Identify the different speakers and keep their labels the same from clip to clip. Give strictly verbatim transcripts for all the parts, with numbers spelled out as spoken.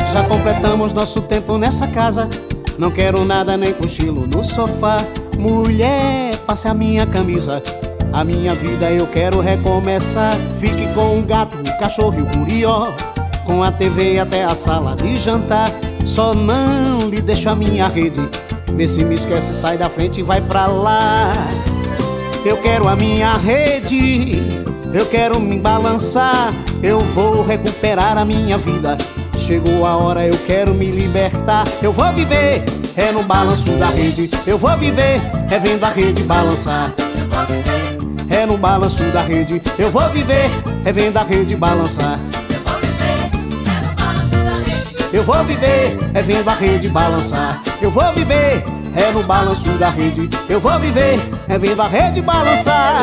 Speaker 1: Já completamos nosso tempo nessa casa. Não quero nada nem cochilo no sofá. Mulher, passe a minha camisa. A minha vida eu quero recomeçar. Fique com o gato, o cachorro e o curió, com a T V até a sala de jantar. Só não lhe deixo a minha rede. Vê se me esquece, sai da frente e vai pra lá. Eu quero a minha rede, eu quero me balançar. Eu vou recuperar a minha vida. Chegou a hora, eu quero me libertar. Eu vou viver, é no balanço da rede. Eu vou viver, é vendo a rede balançar. É no balanço da rede. Eu vou viver, é vendo a rede balançar. Eu vou viver, é vendo a rede balançar. Eu vou viver, é no balanço da rede. Eu vou viver, é vendo a rede balançar.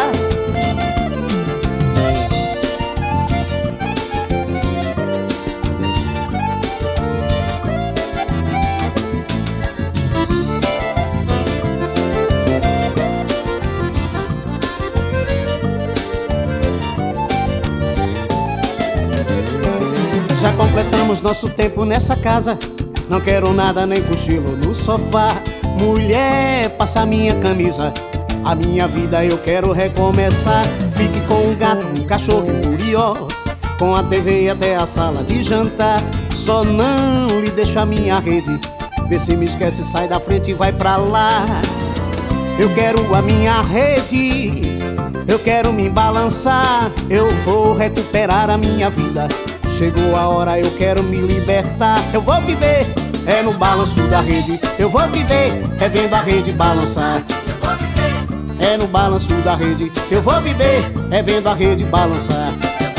Speaker 1: Já completamos nosso tempo nessa casa. Não quero nada nem cochilo no sofá. Mulher, passa a minha camisa. A minha vida eu quero recomeçar. Fique com o gato, o cachorro e o curió, com a T V até a sala de jantar. Só não lhe deixo a minha rede. Vê se me esquece, sai da frente e vai pra lá. Eu quero a minha rede, eu quero me balançar. Eu vou recuperar a minha vida. Chegou a hora, eu quero me libertar. Eu vou viver, é no balanço da rede. Eu vou viver, é vendo a rede balançar. É no balanço da rede. Eu vou viver, é vendo a rede balançar.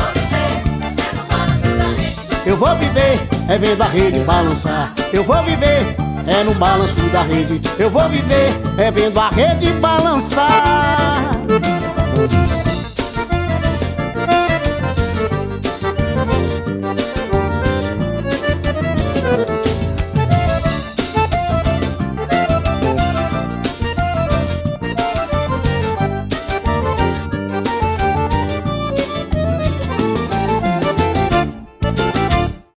Speaker 1: Eu vou viver, é vendo a rede balançar. Eu vou viver, é no balanço da rede. Eu vou viver, é vendo a rede balançar.